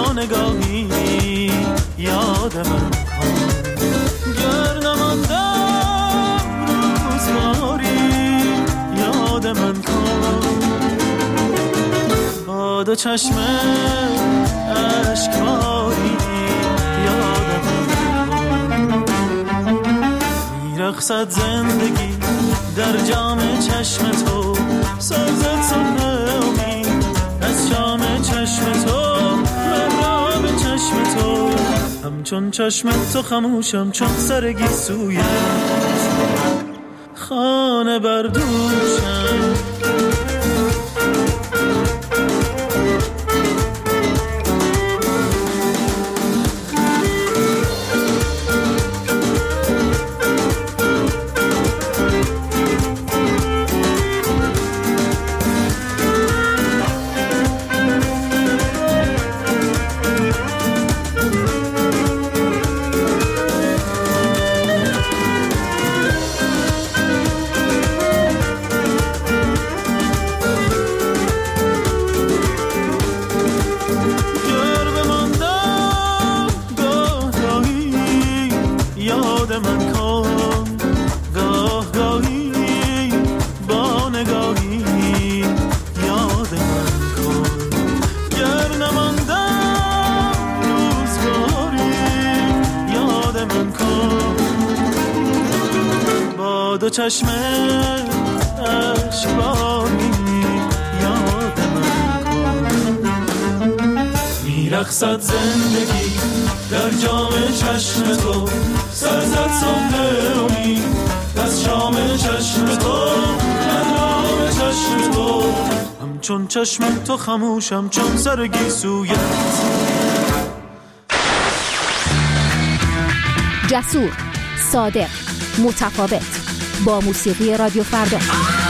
با نگاهی یاد من کن. گر نماندم روزگاری یاد من کن. با دو چشم اشکباری یاد من کن. میرقصد زندگی در جام چشم تو، سازد صبح امید از جام چشم تو، مهراب چشم تو. همچون چشم تو خموشم چون سر گیسویت، خانه بردوشم. چشم اشکباری یاد من کن. میرقصد زندگی در جام چشم تو، سرزد صبح امید از شام چشم تو، مهراب چشم تو. همچون چشم تو خموشم چون سر گیسویت. جسور، صادق، متفاوت، با موسیقی رادیو فردا.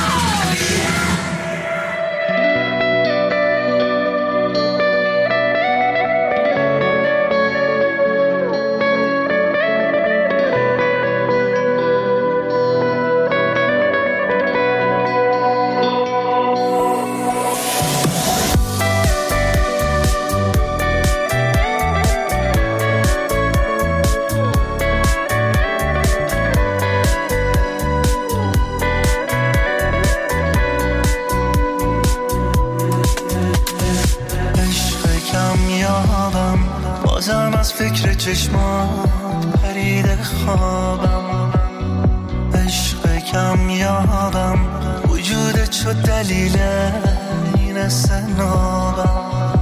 فکر چشمات پریده خوابم، عشق کمیابم، وجودت شد دلیل این استنابم.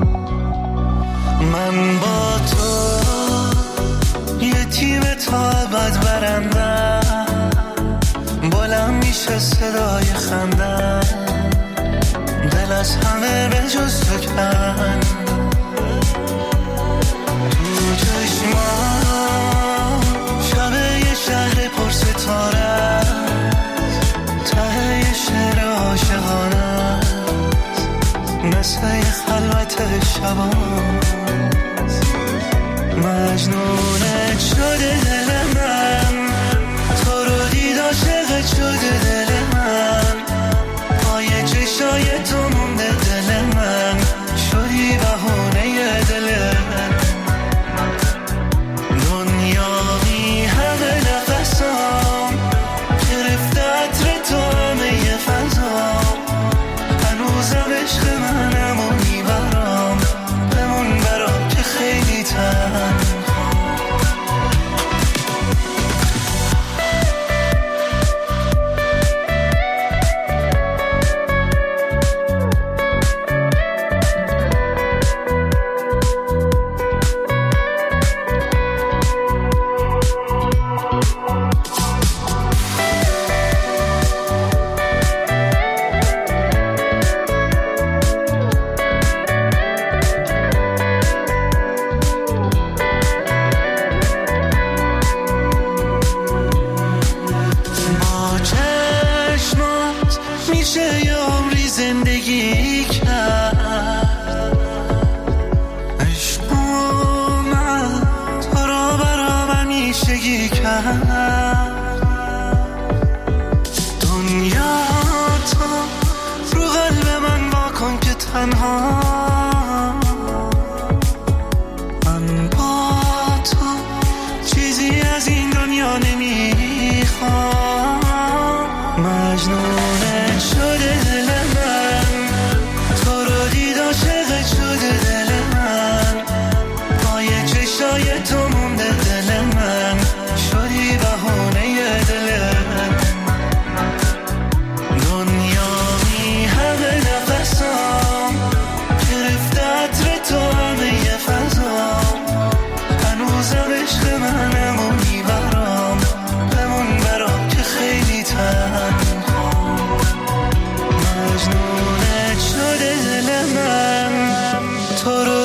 من با تو یه تیم تا ابد برندم، بلند میشه صدای خندم، دل از همه به جز تو کن. شب یه شهر پر ستاره، ته یه شعر عاشقانه، مثل یه خلوت شبان، مجنونت شده دل من، تو رو دید عاشقت شده دل من، پای چشای تو مونده دل من، شدی بهونه دل من. عشق منم و میبرم بمون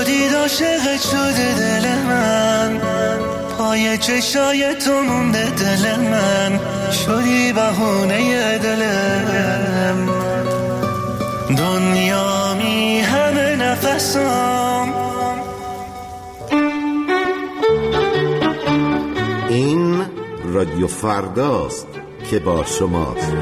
دید عاشقت شده دل من، پای چشای تو مونده دل من، شدی بهونه دلم، دنیا می همه نفسم. این رادیو فرداست که با شماست.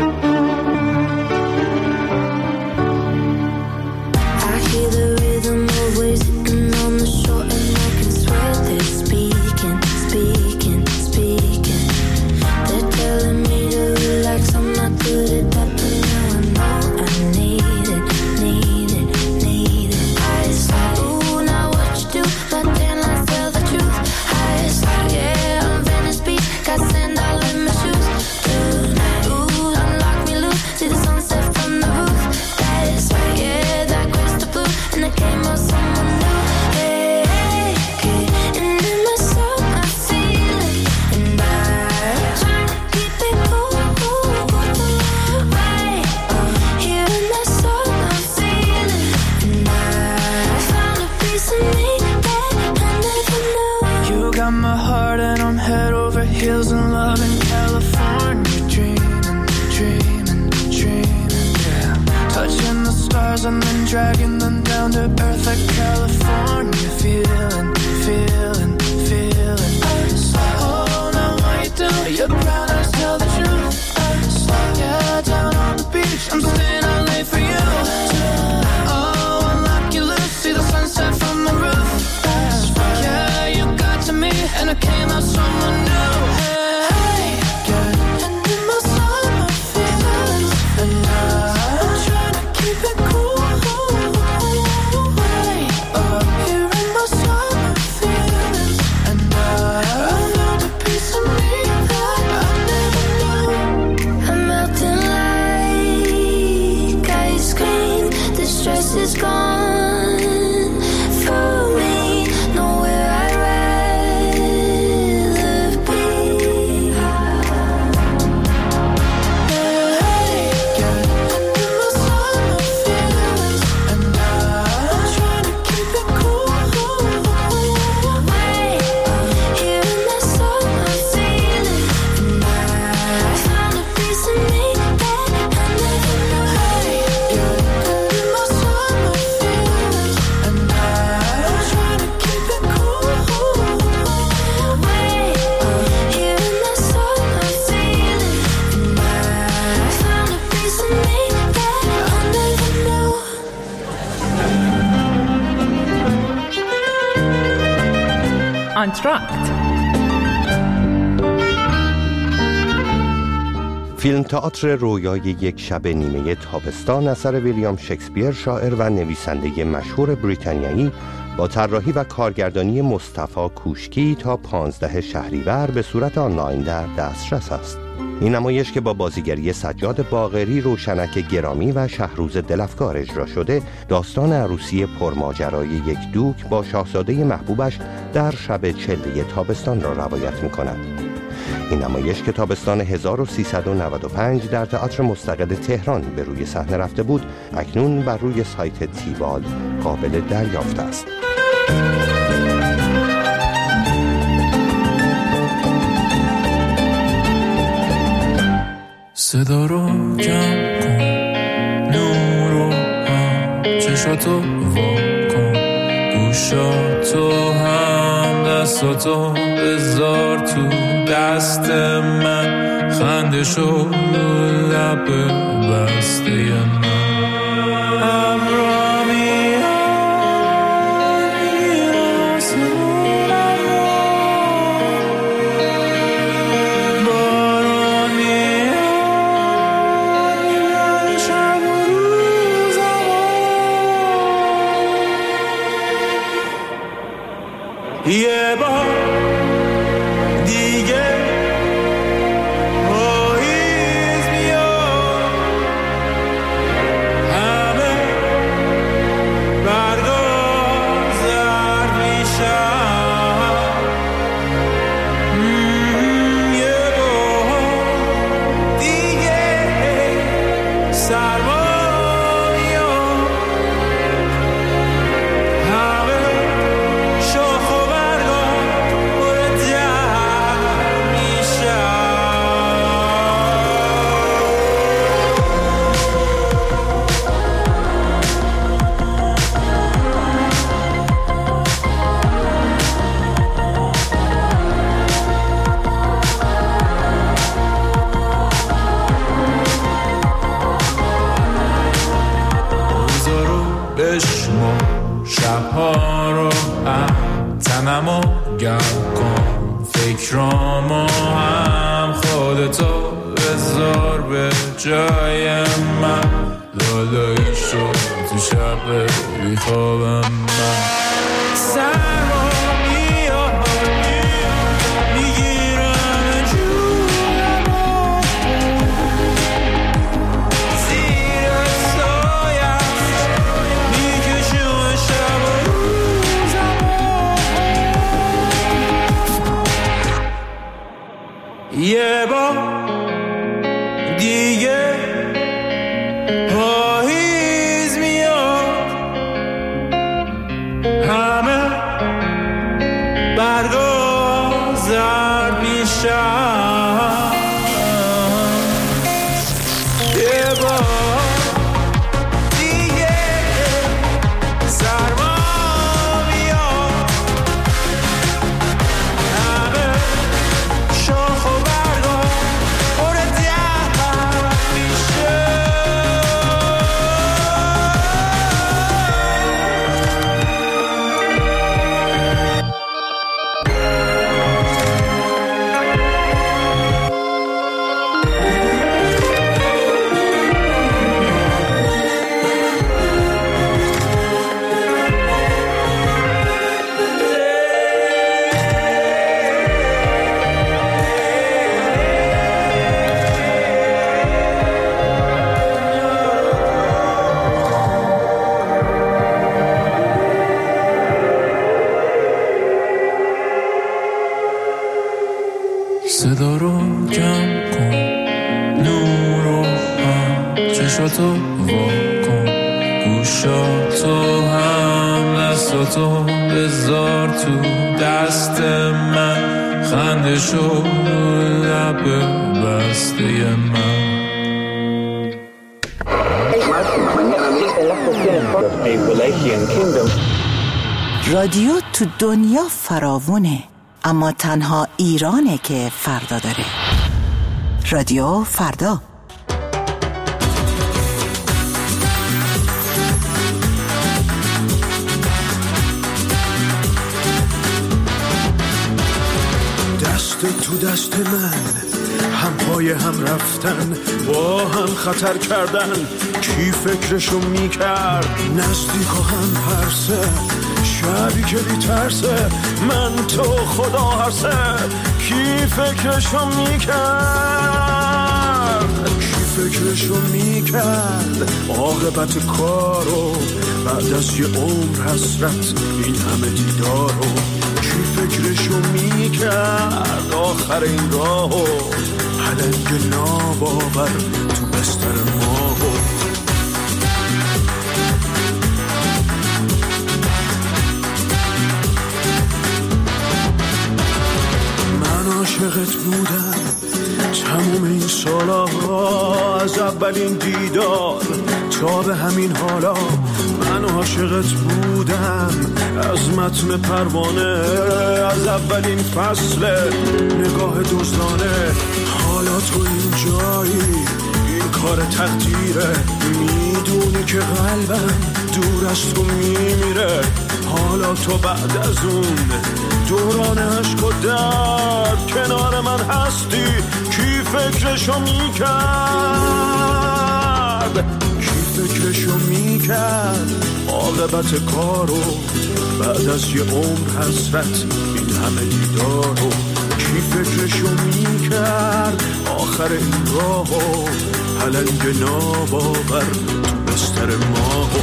And then dragging them down to earth like California. Feeling oh, now why you do? Your brown eyes tell the truth. Yeah, down on the beach, I'm staying out late for you. Oh, unlock you loose, see the sunset from the roof. Yeah, you got to me, and I came out someone new. Hey, and in my soul, my feelings, and I'm trying to keep it cool. Is gone for me, nowhere I'd rather be. Hey, and in my soul, my feelings, and I'm trying to keep it cool. Hey, here in my soul, my feeling, and I found a piece of me that I never knew. Hey, آنتراکت، فیلم تئاتر رویای یک شب نیمه تابستان اثر ویلیام شکسپیر، شاعر و نویسنده مشهور بریتانیایی، با طراحی و کارگردانی مصطفی کوشکی تا 15 شهریور به صورت آنلاین در دسترس است. این نمایش که با بازیگری سجاد باقری، روشنک گرامی و شهروز دلفگار اجرا شده، داستان عروسی پرماجرای یک دوک با شاهزاده محبوبش در شب چله تابستان را روایت می‌کند. این نمایش که تابستان 1395 در تئاتر مستقل تهران به روی صحنه رفته بود، اکنون بر روی سایت تیبال قابل دریافت است. صدا رو جمع کن، نور رو هم، چشاتو وا کن، گوشاتو هم، دستاتو بذار تو دست من، خندشو لب بسته من. یه بار دیگه پاییز میاد، همه برگا زرد میشن. یه بار دیگه سرما میاد، همه رو تنمو گرم کن فکرامو هم خودتو بذار به جای من لالایی شد تو شب بیخوابم من سرما میاد میگیرم جونمو زیر سایم میکشون شب و روزمو یه بار دیگه پاییز میاد همه برگا زرد میشن یه بار دیگه سرما میاد همه شاخ و برگا پر درد میشه صدا رو جمع کن نور رو هم چشاتو واکن گوشاتو هم دستاتو بذار تو دست من خنده شو رو لب بسته من رادیو تو دنیا فراوونه، اما تنها ایرانه که فردا داره. رادیو فردا. دست تو دست من، هم پای هم رفتن، با هم خطر کردن، کی فکرشو میکرد؟ نزدیک و هم پرسه، شبی که بی ترسه، من تو خدا هرسه، کی فکرشو میکرد؟ کی فکرشو میکرد؟ عاقبت کارو بعد از یه عمر حسرت، این همه دیدارو کی فکرشو میکرد؟ آخر این راهو پلنگ ناباور تو بستر ماهو. من عاشقت بودم تموم این سالا، از اولین دیدار تا به همین حالا. من عاشقت بودم از متن پروانه، از اولین فصل نگاه دزدانه. حالا تو این جایی، این کار تقدیره، میدونی که قلبم دور از تو میمیره. حالا تو بعد از اون دوران عشق و درد کنار من هستی، کی فکرشو میکرد؟ کی فکرشو میکرد؟ عاقبت کارو بعد از یه عمر حسرت، این همه دیدارو کی فکرشو میکرد؟ آخر این راهو پلنگ ناباور تو بستر ماهو.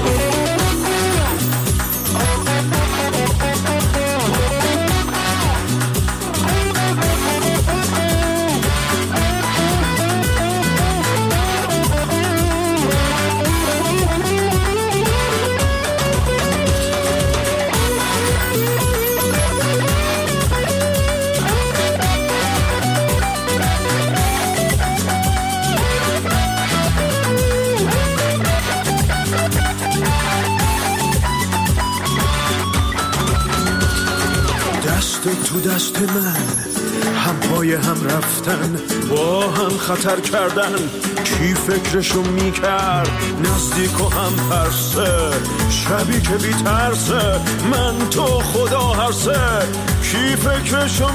وقت تو دست من، هم پای هم رفتن، با هم خطر کردن. کی فکرشو میکرد نزدیک و هم ترسه، شبی که بی ترسه، من تو خدا هرسه. کی فکرشو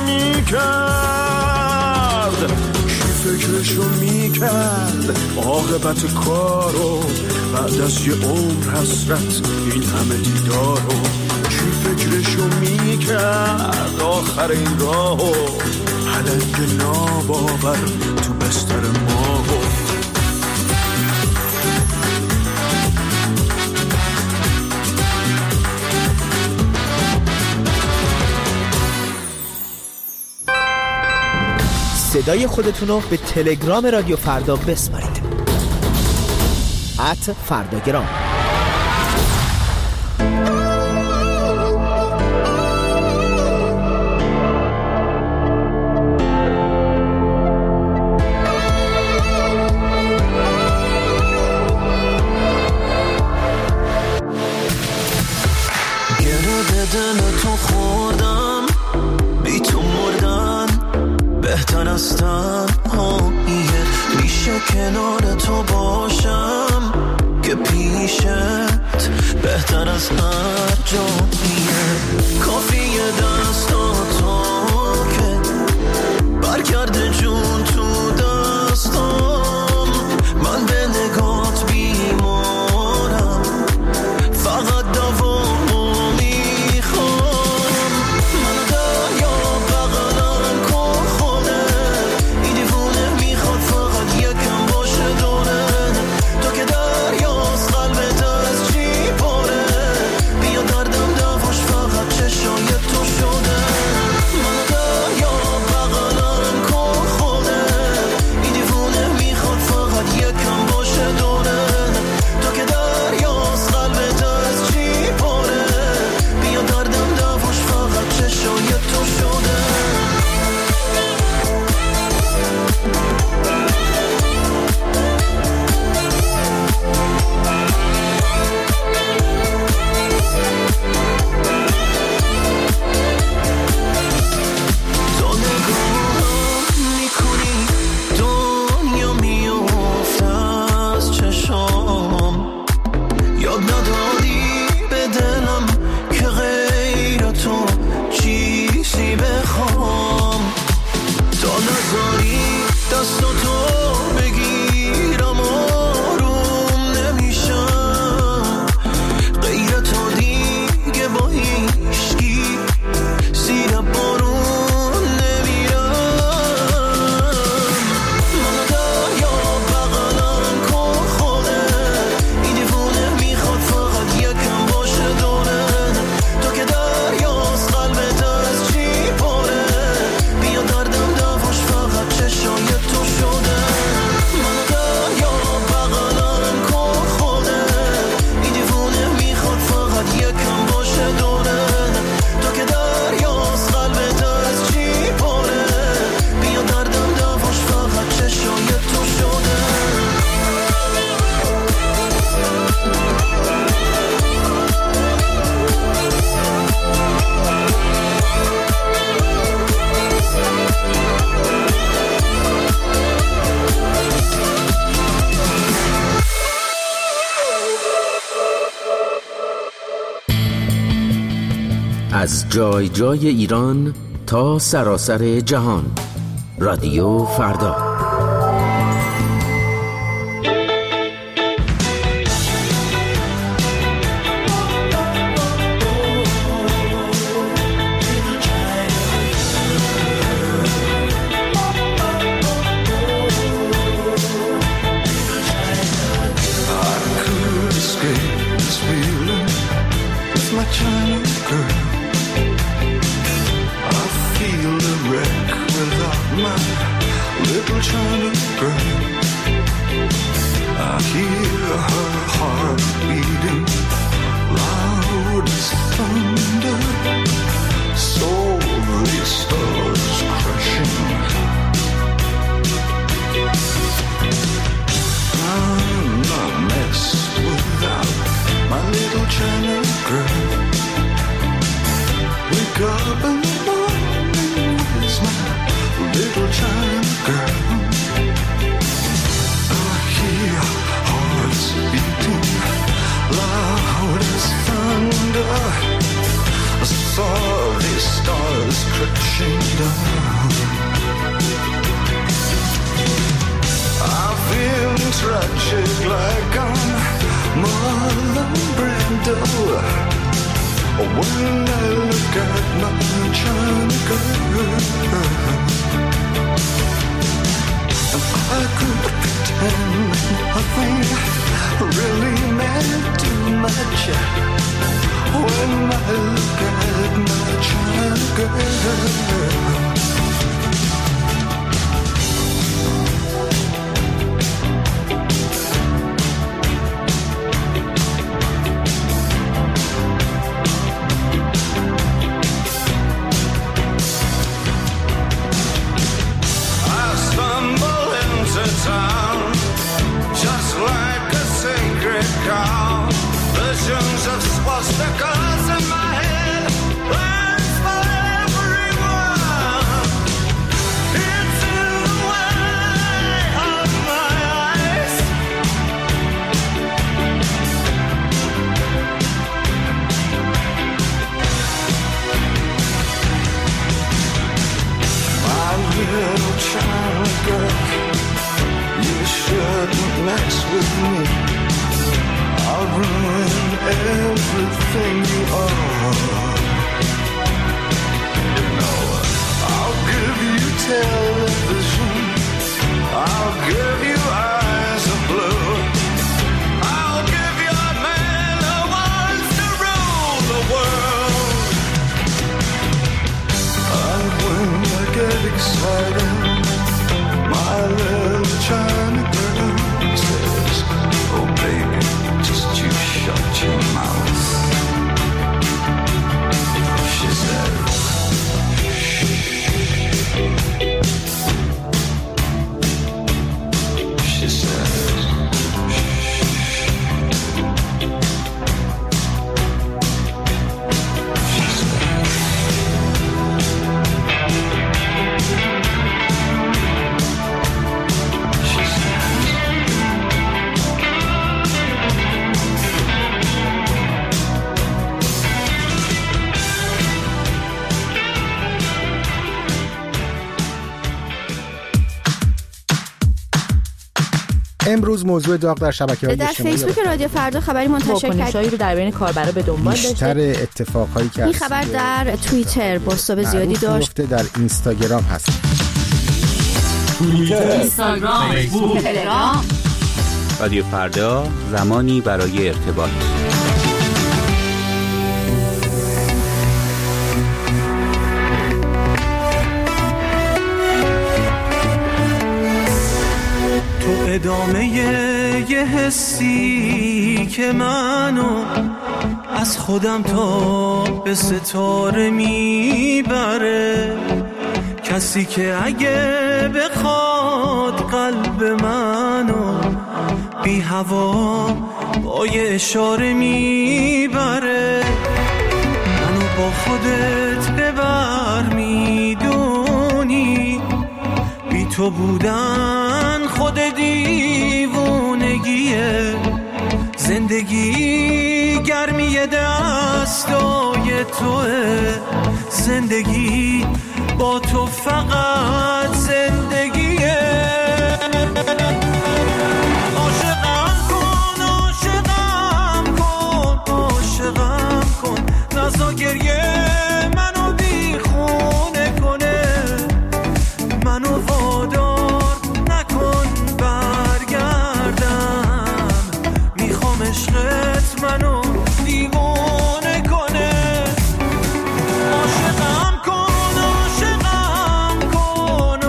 میکرد، کی فکرشو میکرد عاقبت کارو، بعد از یه عمر حسرت این همه دیدارو. کی فکرشو میکرد آخر این راهو، پلنگ ناباور تو بستر ماهو. صدای خودتونو به تلگرام رادیو فردا بسپارید. @فرداگرام. گره بدن تو خوردم، بی تو مردن بهتر از تنهاییه. میشه کنار تو باشم که پیشت بهتر از هر جاییه. کافیه دستاتو که برگرده جون تو دستم، من به نگات بیمارم، فقط دوامو میخوام. من دریا بغلم کن خودت، این دیوونه میخواد فقط یکم باشه دوره. تو که دریاست قلبت از چی پاره، بیا دردم دواش فقط چشای تو شده. من دریا بغلم کن خودت، این دیوونه میخواد فقط یکم باشه دوره. تو که دریاست قلبت از چی پاره، بیا دردم دواش فقط چشای تو شده. تو نگاهم میکنی دنیا میفته از چشام، یاد ندادی به دلم که غیر تو چیزی بخوام. تا نذاری دستاتو بگیرم آروم نمیشم، غیر تو دیگه با هیچکی زیر بارون نمیرم. من دریا بغلم کن خودت، این دیوونه میخواد فقط یکم باشه دوره. تو که دریاست قلبت از چی پاره، بیا دردم دواش فقط چشای تو شده. من دریا بغلم کن خودت، این دیوونه میخواد فقط یکم باشه دوره. تو که دریاست قلبت از چی پاره، بیا دردم دواش فقط چشای تو شده. از جای جای ایران تا سراسر جهان، رادیو فردا. China girl, wake up in the morning. little China girl. I hear hearts beating loud as thunder. I saw these stars crashing down. I feel tragic like I'm Marlon Brando when I look at my China girl. I could pretend nothing really meant too much when I look at my China girl. Visions of swastikas in my head, plans for everyone. It's in the way of my eyes. My little China girl, you shouldn't mess with me. I'll ruin everything you are. You know, I'll give you television. I'll give you eyes of blue. I'll give you a man who wants to rule the world. And when I get excited, my little China girl says, oh baby, you shut your mouth. She said, she said, امروز موضوع داغ در شبکه‌های اجتماعی در فیسبوک رادیو فردا خبری منتشر کرد رو در بین کاربرا به دنبال داشته. بیشتر اتفاقایی که این خبر در توییتر بازتاب زیادی داشت. در اینستاگرام هست. توییتر، اینستاگرام، فیسبوک، تلگرام. رادیو فردا، زمانی برای ارتباط. ادامه یه حسی که منو از خودم تا به ستاره میبره، کسی که اگه بخواد قلب منو بی هوا با یه اشاره میبره، منو با خودت ببر میدونی بی تو بودن خود دیوونگیه، زندگی گرمی دستای توه، زندگی با تو فقط زندگیه. عاشقم کن عاشقم کن عاشقم کن، نزا گریه منو بیخونه کنه، منو وادار نکن برگردم، میخوام عشقت منو دیوونه کنه. عاشقم کن عاشقم کن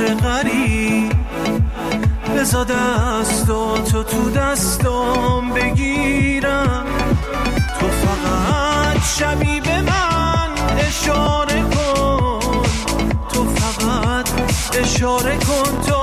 غریب بزا دستاتو تو دستام بگیرم تو فقط شبی به من اشاره کن تو فقط اشاره کن تو